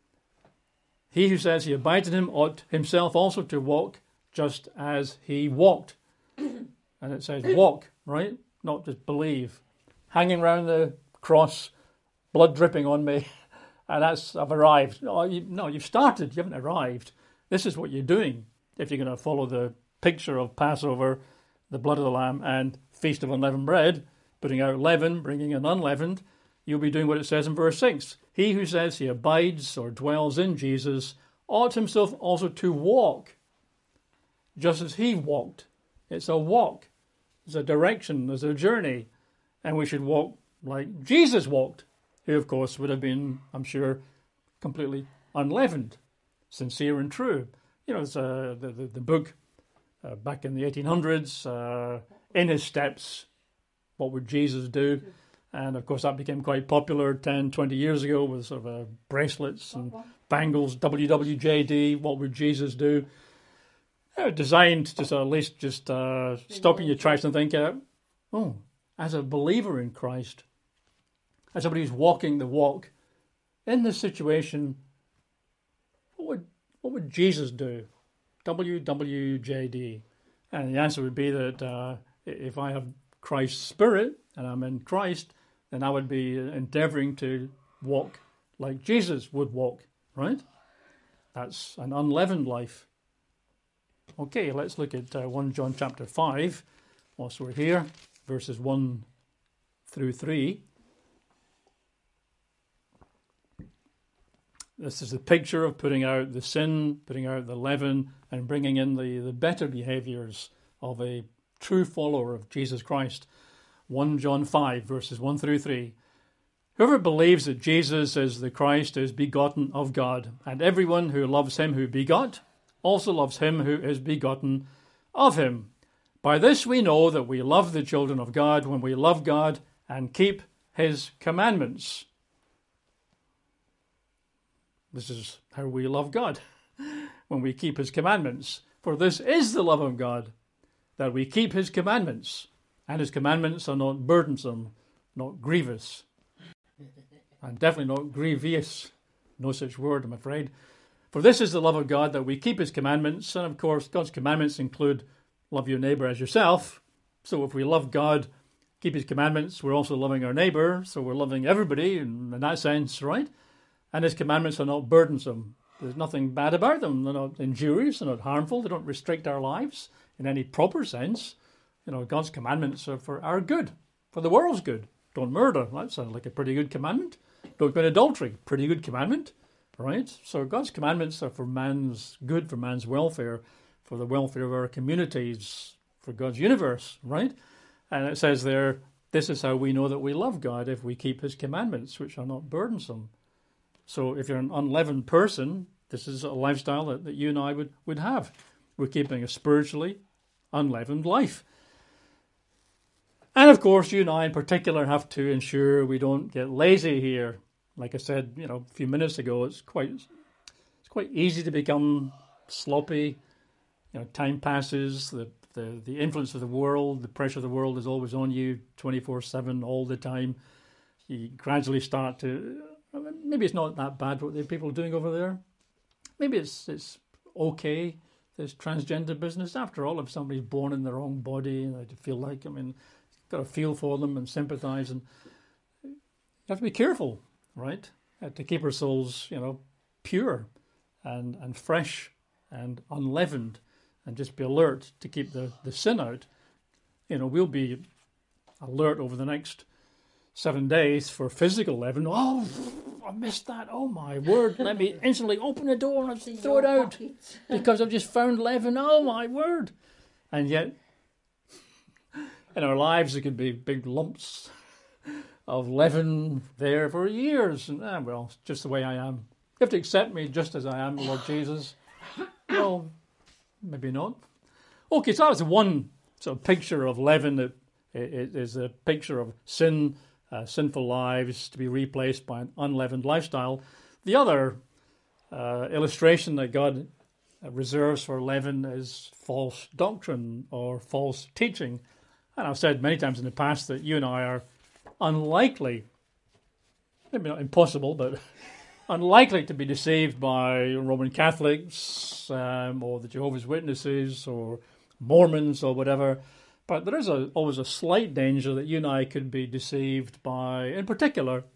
himself also to walk just as he walked. And it says walk, right? Not just believe. Hanging around the cross, blood dripping on me, and I've arrived. No, you've started, you haven't arrived. This is what you're doing if you're going to follow the picture of Passover, the blood of the Lamb, and Feast of Unleavened Bread, putting out leaven, bringing in unleavened. You'll be doing what it says in verse 6. He who says he abides or dwells in Jesus ought himself also to walk, just as he walked. It's a walk. There's a direction. There's a journey. And we should walk like Jesus walked, who, of course, would have been, I'm sure, completely unleavened, sincere and true. It's the book back in the 1800s, In His Steps, What Would Jesus Do? And, of course, that became quite popular 10, 20 years ago with sort of bracelets and bangles, WWJD, What Would Jesus Do? Designed to at least just stop in your tracks and think, as a believer in Christ, as somebody who's walking the walk, in this situation, what would Jesus do? WWJD. And the answer would be that if I have Christ's Spirit and I'm in Christ, then I would be endeavouring to walk like Jesus would walk, right? That's an unleavened life. Okay, let's look at 1 John chapter 5, whilst we're here, verses 1 through 3. This is the picture of putting out the sin, putting out the leaven, and bringing in the better behaviours of a true follower of Jesus Christ. 1 John 5, verses 1 through 3. Whoever believes that Jesus is the Christ is begotten of God, and everyone who loves him who begot also loves him who is begotten of him. By this we know that we love the children of God when we love God and keep his commandments. This is how we love God, when we keep his commandments. For this is the love of God, that we keep his commandments, and his commandments are not burdensome, not grievous, and definitely not grievous. no such word, I'm afraid. For this is the love of God, that we keep his commandments. And of course, God's commandments include love your neighbour as yourself. So if we love God, keep his commandments, we're also loving our neighbour. So we're loving everybody in that sense, right? And his commandments are not burdensome. There's nothing bad about them. They're not injurious, they're not harmful. They don't restrict our lives in any proper sense. God's commandments are for our good, for the world's good. Don't murder. That sounds like a pretty good commandment. Don't commit adultery. Pretty good commandment, right? So God's commandments are for man's good, for man's welfare, for the welfare of our communities, for God's universe, right? And it says there, this is how we know that we love God, if we keep his commandments, which are not burdensome. So if you're an unleavened person, this is a lifestyle that you and I would have. We're keeping a spiritually unleavened life. And of course, you and I in particular have to ensure we don't get lazy here. Like I said, a few minutes ago, it's quite easy to become sloppy. Time passes, the influence of the world, the pressure of the world is always on you 24/7 all the time. You gradually start to, maybe it's not that bad what the people are doing over there. Maybe it's okay, this transgender business. After all, if somebody's born in the wrong body, I feel like, got to feel for them and sympathise, and you have to be careful, right? To keep our souls, pure and fresh and unleavened, and just be alert to keep the sin out. We'll be alert over the next 7 days for physical leaven. Oh, I missed that. Oh my word. Let me instantly open the door and throw it out because I've just found leaven. Oh my word. And yet, in our lives, there could be big lumps of leaven there for years. And, it's just the way I am. You have to accept me just as I am, Lord Jesus. Well, maybe not. Okay, so that was one sort of picture of leaven. It is a picture of sin, sinful lives to be replaced by an unleavened lifestyle. The other illustration that God reserves for leaven is false doctrine or false teaching. And I've said many times in the past that you and I are unlikely, maybe not impossible, but unlikely to be deceived by Roman Catholics or the Jehovah's Witnesses or Mormons or whatever. But there is always a slight danger that you and I could be deceived by, in particular,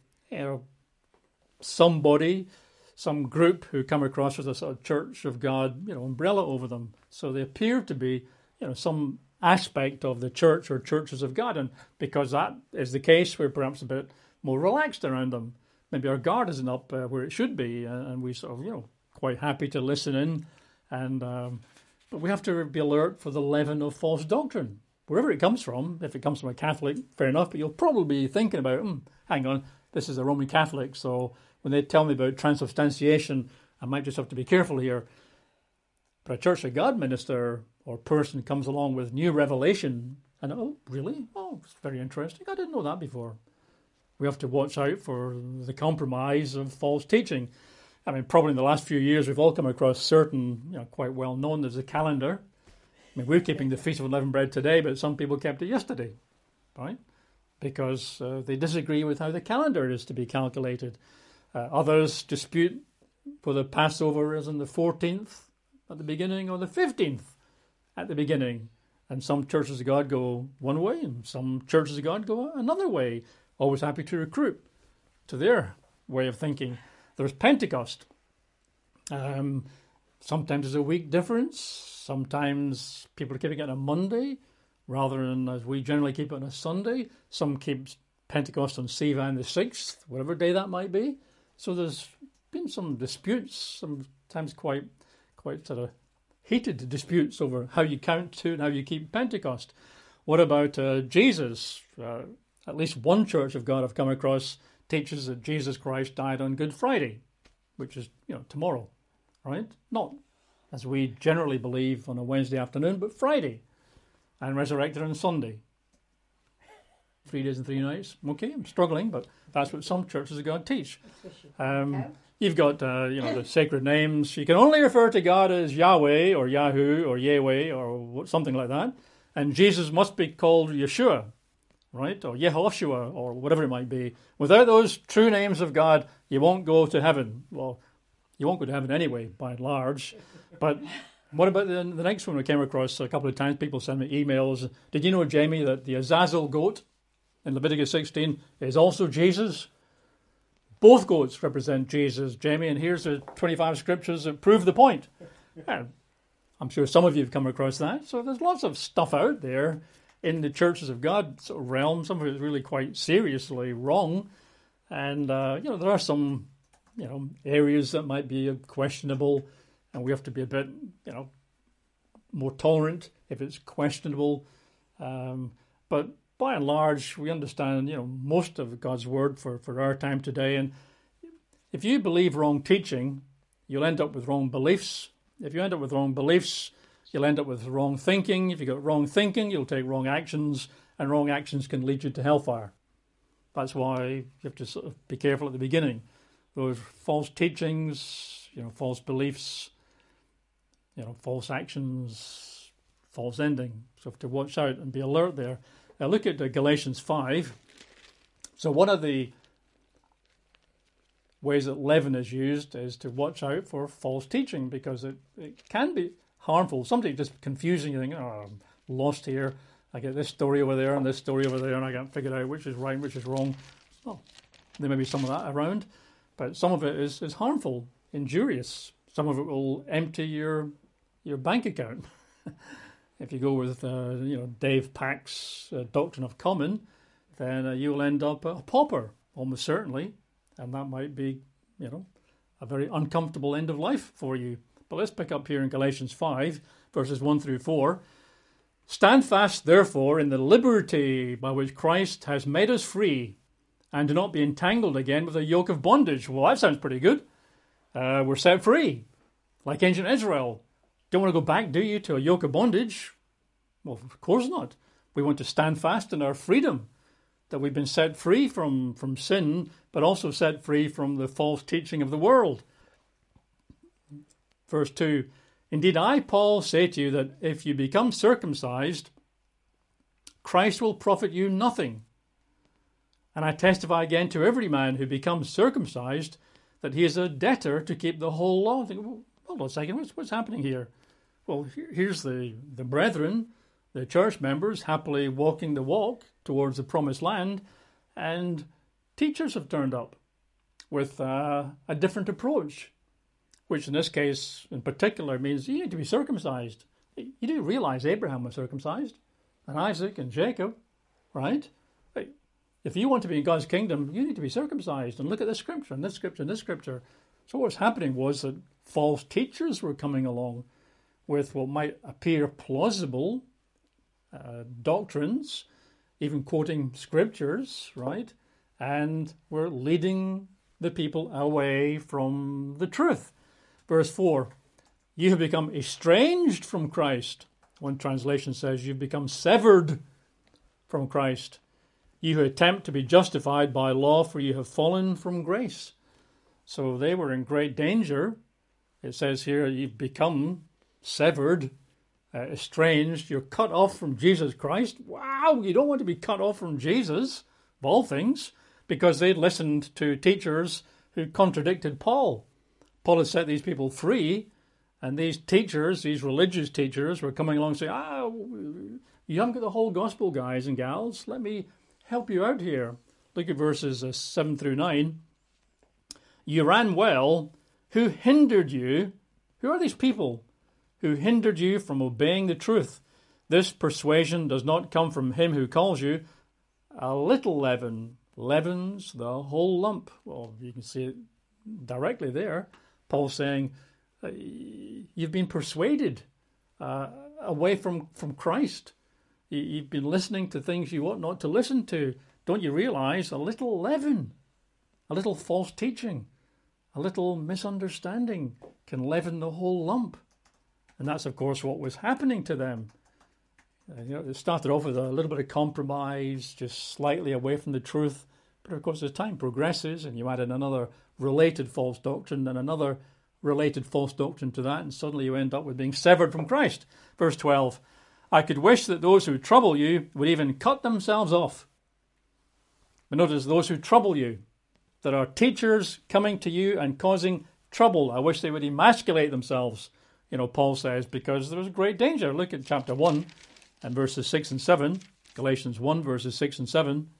somebody, some group who come across with a sort of Church of God, umbrella over them. So they appear to be, some aspect of the church or churches of God. And because that is the case, we're perhaps a bit more relaxed around them. Maybe our guard isn't up where it should be, and we sort of, quite happy to listen in. And but we have to be alert for the leaven of false doctrine, wherever it comes from. If it comes from a Catholic, fair enough, but you'll probably be thinking about, hang on, this is a Roman Catholic, so when they tell me about transubstantiation, I might just have to be careful here. But a Church of God minister or person comes along with new revelation, and oh, really? Oh, it's very interesting. I didn't know that before. We have to watch out for the compromise of false teaching. Probably in the last few years, we've all come across certain, quite well known, there's a calendar. We're keeping the Feast of Unleavened Bread today, but some people kept it yesterday, right? Because they disagree with how the calendar is to be calculated. Others dispute whether Passover is on the 14th at the beginning or the 15th at the beginning. And some churches of God go one way and some churches of God go another way. Always happy to recruit to their way of thinking. There's Pentecost. Sometimes there's a week difference. Sometimes people are keeping it on a Monday rather than as we generally keep it on a Sunday. Some keep Pentecost on Sivan the 6th, whatever day that might be. So there's been some disputes, sometimes quite sort of heated disputes over how you count to and how you keep Pentecost. What about Jesus? At least one Church of God I've come across teaches that Jesus Christ died on Good Friday, which is, tomorrow, right? Not as we generally believe on a Wednesday afternoon, but Friday, and resurrected on Sunday. 3 days and 3 nights. Okay, I'm struggling, but that's what some churches of God teach. You've got, the sacred names. You can only refer to God as Yahweh or Yahoo or Yahweh or something like that. And Jesus must be called Yeshua. right? Or Yehoshua, or whatever it might be. Without those true names of God, you won't go to heaven. Well, you won't go to heaven anyway, by and large. But what about the next one we came across a couple of times? People send me emails. Did you know, Jamie, that the Azazel goat in Leviticus 16 is also Jesus? Both goats represent Jesus, Jamie, and here's the 25 scriptures that prove the point. And I'm sure some of you have come across that. So there's lots of stuff out there in the churches of God sort of realm. Some of it is really quite seriously wrong. And, there are some, areas that might be questionable, and we have to be a bit, more tolerant if it's questionable. But by and large, we understand, most of God's word for our time today. And if you believe wrong teaching, you'll end up with wrong beliefs. If you end up with wrong beliefs, you'll end up with wrong thinking. If you've got wrong thinking, you'll take wrong actions, and wrong actions can lead you to hellfire. That's why you have to sort of be careful at the beginning. Those false teachings, false beliefs, false actions, false ending. So you have to watch out and be alert there. Now look at Galatians 5. So one of the ways that leaven is used is to watch out for false teaching, because it can be harmful. Something just confusing. You think, oh, I'm lost here. I get this story over there and this story over there, and I can't figure out which is right and which is wrong. Well, there may be some of that around, but some of it is harmful, injurious. Some of it will empty your bank account. If you go with, Dave Pack's Doctrine of Common, then you'll end up a pauper, almost certainly. And that might be, a very uncomfortable end of life for you. But let's pick up here in Galatians 5, verses 1 through 4. Stand fast, therefore, in the liberty by which Christ has made us free, and do not be entangled again with a yoke of bondage. Well, that sounds pretty good. We're set free, like ancient Israel. Don't want to go back, do you, to a yoke of bondage? Well, of course not. We want to stand fast in our freedom, that we've been set free from sin, but also set free from the false teaching of the world. Verse 2, indeed, I, Paul, say to you that if you become circumcised, Christ will profit you nothing. And I testify again to every man who becomes circumcised that he is a debtor to keep the whole law. I think, well, hold on a second, what's happening here? Well, here's the brethren, the church members, happily walking the walk towards the promised land, and teachers have turned up with a different approach, which in this case in particular means you need to be circumcised. You do realize Abraham was circumcised, and Isaac and Jacob, right? If you want to be in God's kingdom, you need to be circumcised. And look at this scripture, and this scripture, and this scripture. So what was happening was that false teachers were coming along with what might appear plausible doctrines, even quoting scriptures, right? And were leading the people away from the truth. Verse 4, you have become estranged from Christ. One translation says you've become severed from Christ. You who attempt to be justified by law, for you have fallen from grace. So they were in great danger. It says here you've become severed, estranged. You're cut off from Jesus Christ. Wow, you don't want to be cut off from Jesus, of all things, because they'd listened to teachers who contradicted Paul. Paul had set these people free, and these teachers, these religious teachers, were coming along saying, you haven't got the whole gospel, guys and gals. Let me help you out here. Look at verses 7 through 9. You ran well. Who hindered you? Who are these people who hindered you from obeying the truth? This persuasion does not come from him who calls you. A little leaven leavens the whole lump. Well, you can see it directly there. Paul's saying, you've been persuaded away from Christ. You've been listening to things you ought not to listen to. Don't you realize a little leaven, a little false teaching, a little misunderstanding can leaven the whole lump? And that's, of course, what was happening to them. It started off with a little bit of compromise, just slightly away from the truth. But, of course, as time progresses and you add in another related false doctrine and another related false doctrine to that, and suddenly you end up with being severed from Christ. Verse 12, I could wish that those who trouble you would even cut themselves off. But notice those who trouble you. There are teachers coming to you and causing trouble. I wish they would emasculate themselves, Paul says, because there is great danger. Look at chapter 1 and verses 6 and 7. Galatians 1 verses 6 and 7.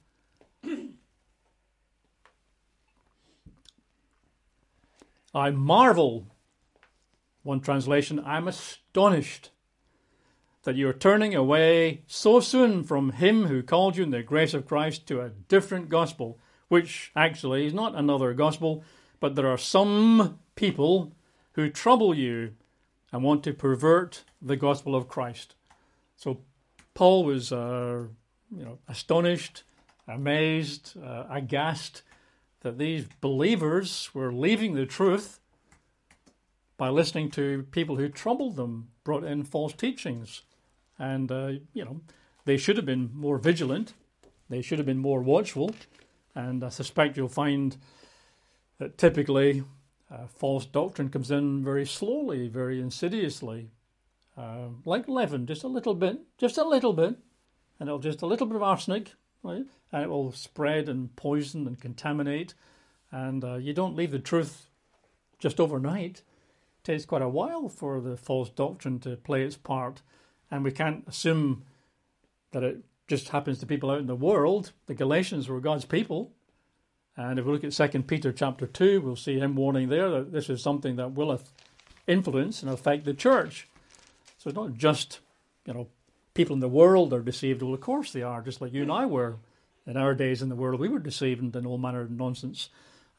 I marvel, one translation, I'm astonished that you are turning away so soon from him who called you in the grace of Christ to a different gospel, which actually is not another gospel, but there are some people who trouble you and want to pervert the gospel of Christ. So Paul was, astonished, amazed, aghast that these believers were leaving the truth by listening to people who troubled them, brought in false teachings. And, they should have been more vigilant. They should have been more watchful. And I suspect you'll find that typically false doctrine comes in very slowly, very insidiously, like leaven, just a little bit, and it'll just a little bit of arsenic, right? And it will spread and poison and contaminate. And you don't leave the truth just overnight. It takes quite a while for the false doctrine to play its part. And we can't assume that it just happens to people out in the world. The Galatians were God's people. And if we look at 2 Peter chapter 2, we'll see him warning there that this is something that will influence and affect the church. So it's not just, people in the world are deceived. Well, of course they are, just like you and I were. In our days in the world, we were deceived in all manner of nonsense.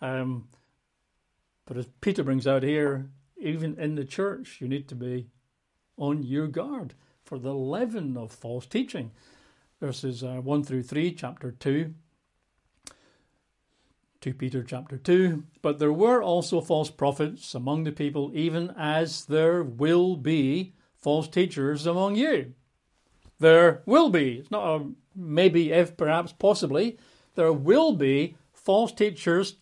But as Peter brings out here, even in the church, you need to be on your guard for the leaven of false teaching. Verses 1 through 3, chapter 2. 2 Peter chapter 2. But there were also false prophets among the people, even as there will be false teachers among you. There will be. It's not a maybe, if, perhaps, possibly. There will be false teachers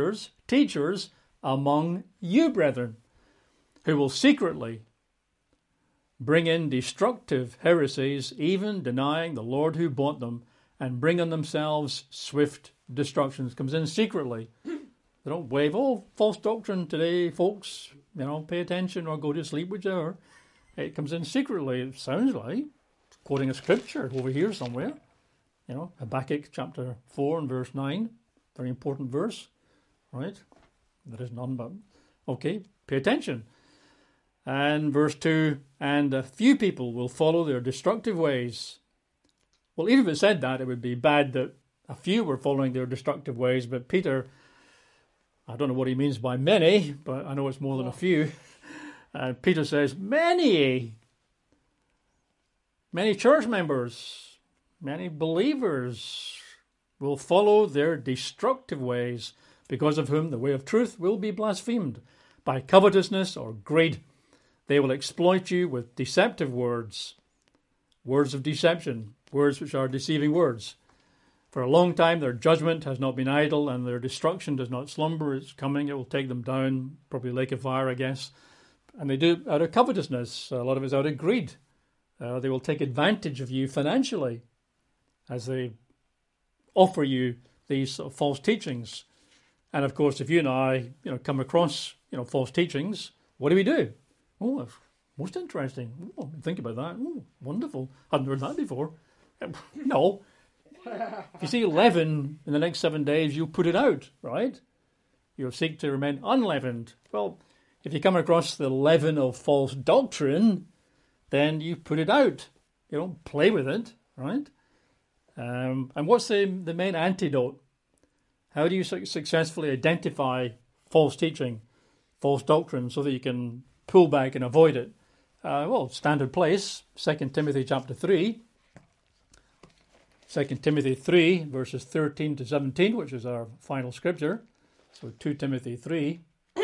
among you, brethren, who will secretly bring in destructive heresies, even denying the Lord who bought them, and bring on themselves swift destructions. Comes in secretly. They don't wave, false doctrine today, folks, pay attention or go to sleep, whichever. It comes in secretly, it sounds like, quoting a scripture over here somewhere. Habakkuk chapter 4 and verse 9, very important verse, right? There is none but, okay, pay attention. And verse 2, and a few people will follow their destructive ways. Well, even if it said that, it would be bad that a few were following their destructive ways, but Peter, I don't know what he means by many, but I know it's more than a few. Peter says, many church members, many believers will follow their destructive ways, because of whom the way of truth will be blasphemed. By covetousness or greed, they will exploit you with deceptive words of deception, words which are deceiving words. For a long time their judgment has not been idle, and their destruction does not slumber. It's coming, it will take them down, probably lake of fire, I guess. And they do it out of covetousness. A lot of it's out of greed. They will take advantage of you financially as they offer you these sort of false teachings. And of course, if you and I, come across, false teachings, what do? Oh, that's most interesting. Oh, think about that. Oh, wonderful. Hadn't heard that before. No. If you see leaven in the next 7 days, you'll put it out, right? You'll seek to remain unleavened. Well, if you come across the leaven of false doctrine, then you put it out. You don't play with it, right? And what's the main antidote? How do you successfully identify false teaching, false doctrine, so that you can pull back and avoid it? Standard place, 2 Timothy chapter 3. 2 Timothy 3, verses 13 to 17, which is our final scripture. So 2 Timothy 3.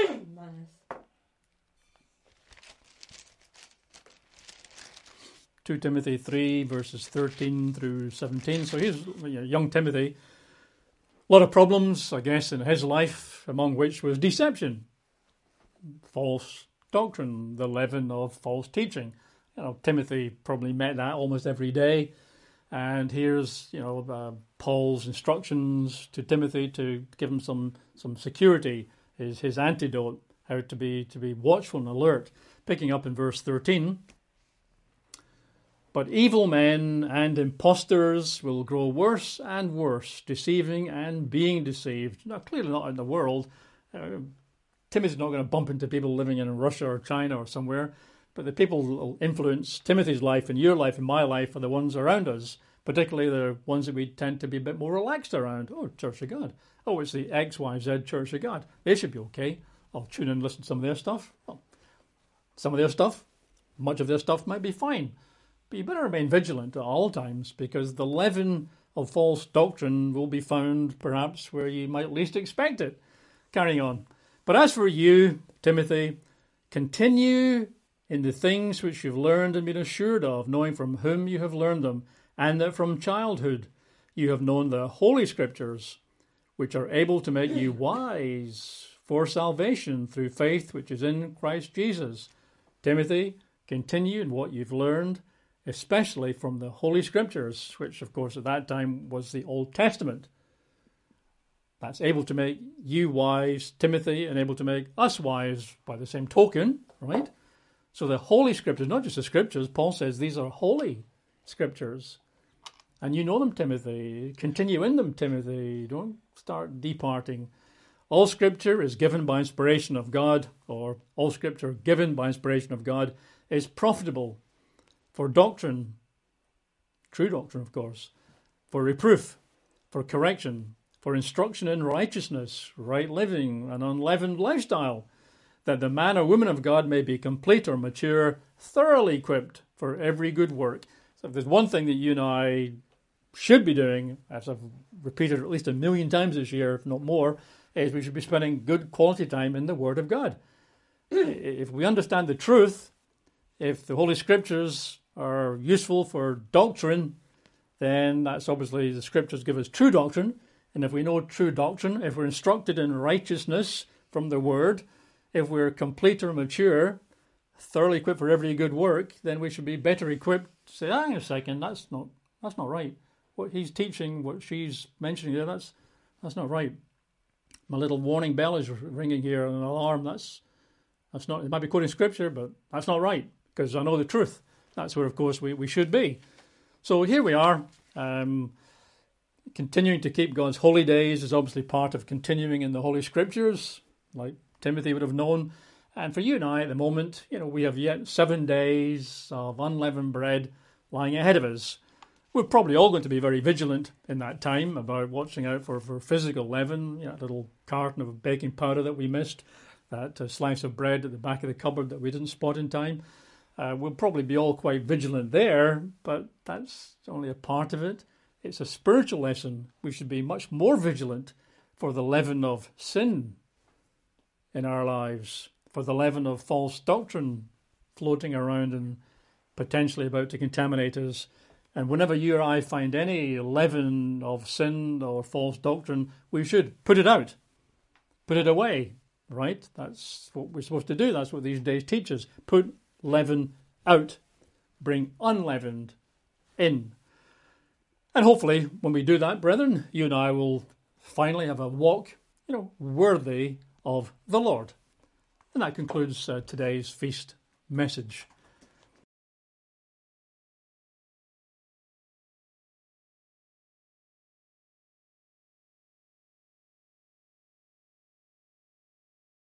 2 Timothy 3, verses 13 through 17. So here's young Timothy. A lot of problems, I guess, in his life, among which was deception, false doctrine, the leaven of false teaching. Timothy probably met that almost every day. And here's, Paul's instructions to Timothy to give him some security, his antidote, how to be watchful and alert. Picking up in verse 13. But evil men and impostors will grow worse and worse, deceiving and being deceived. Now, clearly not in the world. Timothy's not going to bump into people living in Russia or China or somewhere, but the people who will influence Timothy's life and your life and my life are the ones around us, particularly the ones that we tend to be a bit more relaxed around. Oh, Church of God. Oh, it's the XYZ Church of God. They should be okay. I'll tune in and listen to some of their stuff. Well, some of their stuff, much of their stuff might be fine. But you better remain vigilant at all times, because the leaven of false doctrine will be found perhaps where you might least expect it. Carrying on. But as for you, Timothy, continue in the things which you've learned and been assured of, knowing from whom you have learned them, and that from childhood you have known the Holy Scriptures, which are able to make you wise for salvation through faith which is in Christ Jesus. Timothy, continue in what you've learned, especially from the Holy Scriptures, which, of course, at that time was the Old Testament. That's able to make you wise, Timothy, and able to make us wise by the same token, right? So the Holy Scriptures, not just the Scriptures, Paul says these are holy Scriptures. And you know them, Timothy. Continue in them, Timothy. Don't start departing. All Scripture is given by inspiration of God, or all Scripture given by inspiration of God is profitable for doctrine, true doctrine, of course, for reproof, for correction, for instruction in righteousness, right living, and unleavened lifestyle, that the man or woman of God may be complete or mature, thoroughly equipped for every good work. So if there's one thing that you and I should be doing, as I've repeated at least 1 million times this year, if not more, is we should be spending good quality time in the Word of God. If we understand the truth, if the Holy Scriptures are useful for doctrine, then that's obviously the Scriptures give us true doctrine. And if we know true doctrine, if we're instructed in righteousness from the Word, if we're complete or mature, thoroughly equipped for every good work, then we should be better equipped to say, hang on a second, that's not right. What he's teaching, what she's mentioning there, that's not right. My little warning bell is ringing here, an alarm. That's not. It might be quoting Scripture, but that's not right, because I know the truth. That's where, of course, we should be. So here we are. Continuing to keep God's holy days is obviously part of continuing in the Holy Scriptures, like Timothy would have known. And for you and I at the moment, we have yet 7 days of unleavened bread lying ahead of us. We're probably all going to be very vigilant in that time about watching out for physical leaven, that little carton of baking powder that we missed, that slice of bread at the back of the cupboard that we didn't spot in time. We'll probably be all quite vigilant there, but that's only a part of it. It's a spiritual lesson. We should be much more vigilant for the leaven of sin in our lives, for the leaven of false doctrine floating around and potentially about to contaminate us. And whenever you or I find any leaven of sin or false doctrine, we should put it out, put it away, right? That's what we're supposed to do. That's what these days teach us. Put leaven out, bring unleavened in. And hopefully, when we do that, brethren, you and I will finally have a walk, worthy of the Lord. And that concludes today's feast message.